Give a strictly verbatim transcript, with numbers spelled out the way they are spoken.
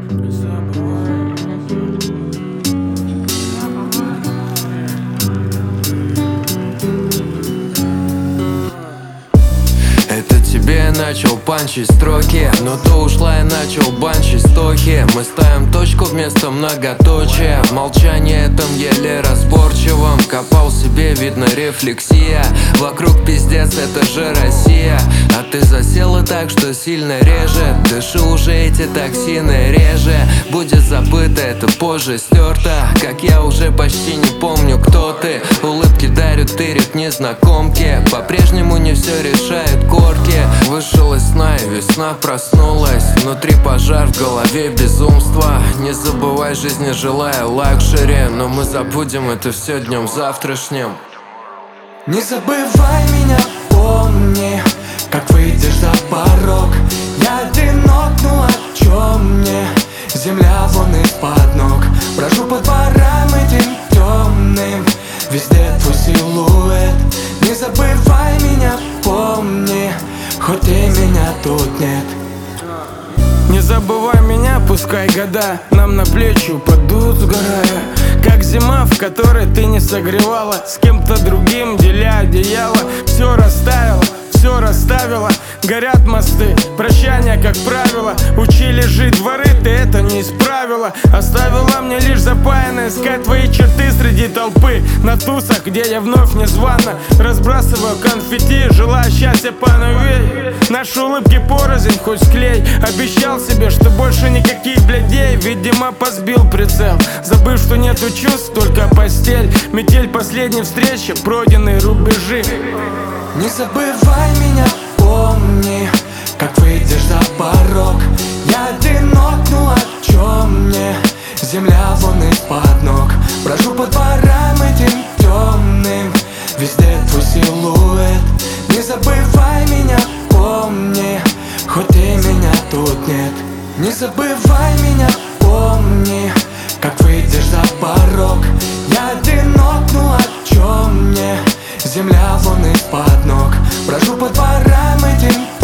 Это тебе я начал панчить строки, но ты ушла и начал банчить стохи. Мы ставим точку вместо многоточия. В молчании этом еле разборчивом копал себе, видно, рефлексия. Вокруг пиздец, это же Россия. А ты засела так, что сильно режет. Дыши уже эти токсины реже. Будет забыто, это позже стерто. Как я уже почти не помню, кто ты. Улыбки дарят, тырят незнакомки. По-прежнему не все решает корки. Вышел из сна и весна проснулась. Внутри пожар, в голове безумство. Не забывай, жизни желая лакшери. Но мы забудем это все днем завтрашним. Не забывай меня, помни, как выйдешь за порог. Я одинок, ну о чем мне? Земля вон из-под ног. Брожу по дворам этим темным, везде твой силуэт. Не забывай меня, помни, хоть и меня тут нет. Не забывай меня, пускай года нам на плечи упадут, сгорая. Как зима, в которой ты не согревала, с кем-то другим деля одеяло. Все растаяло, все расставила, горят мосты, прощания, как правило. Учили жить дворы, ты это не исправила. Оставила мне лишь запаянно искать твои черты среди толпы. На тусах, где я вновь незвано разбрасываю конфетти, желая счастья поновей. Наши улыбки порознь, хоть склей. Обещал себе, что больше никаких блядей. Видимо, позбил прицел, забыв, что нету чувств, только постель. Метель последней встречи, пройденные рубежи. Не забывай меня, помни, как выйдешь за порог. Я одинок, ну о чем мне? Земля вон из-под ног. Брожу по дворам этим темным, везде твой силуэт. Не забывай меня, помни, хоть и меня тут нет. Не забывай меня, помни, как выйдешь за порог. Я одинок, ну о чем мне? Земля вон из-под ног. Брожу по дворам этим